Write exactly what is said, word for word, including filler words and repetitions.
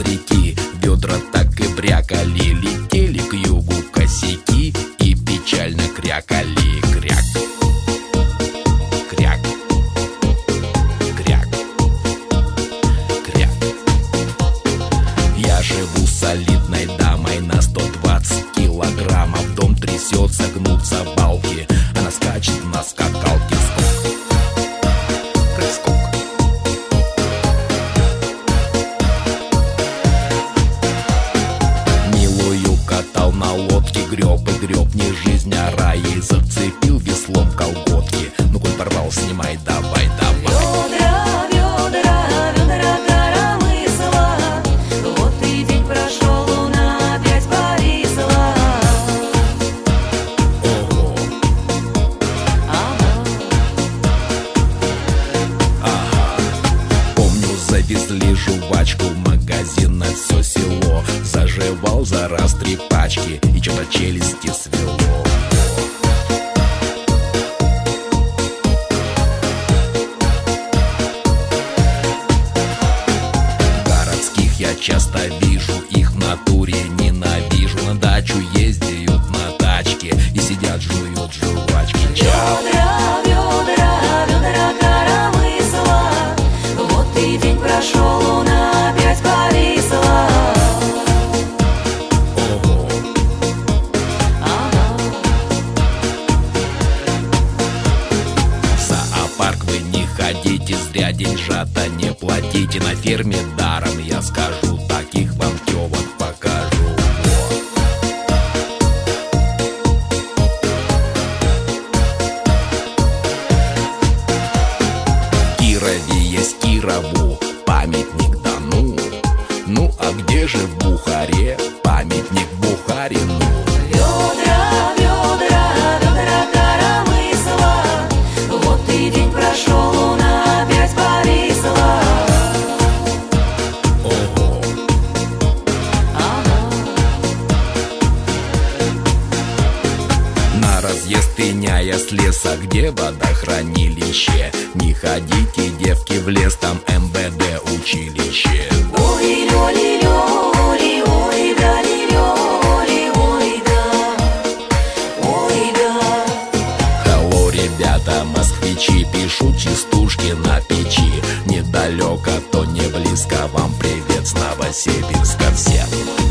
реки. Ведра так и брякали, летели к югу косяки и печально крякали. Кряк, кряк, кряк, кряк. Я живу с солидной дамой на сто двадцать килограммов. Дом трясется, гнутся балки, она скачет на скакалке. На лодке греб и греб, не жизнь, а рай. И зацепил веслом колготки. Ну, коль порвал, снимай, давай, давай. Ведра, ведра, ведра коромысла. Вот и день прошел, луна опять повисла. Ого. Ага. Ага. Помню, завезли жвачку в магазин на все село. Заживал за раз три пачки, и что-то челюсти свело. Городских я часто вижу, их в натуре ненавижу. На дачу ездят на тачке и сидят, жуют жвачки. Ведра, ведра, ведра коромысла. Вот и день прошел, луна опять повисла. Ходите, зря деньжата не платите. На ферме даром, я скажу, таких вам тёвок покажу. В Кирове есть Кирову памятник Дону. Ну а где же в Бухаре памятник Бухарину? Ведра, ведра, ведра коромысла. Вот и день прошел, луна опять повисла. Ого. Ага. На разъезд пеняя с леса, где водохранилище. Не ходите, девки, в лес, там эм бэ дэ училище. Ой, лёли, лёли, ой, да, ли, лёли, ой, да, ой, да. Hello, ребята, москвичи, пишу частушки на печи. Недалеко, то не близко, вам привет с Новосибирска всем.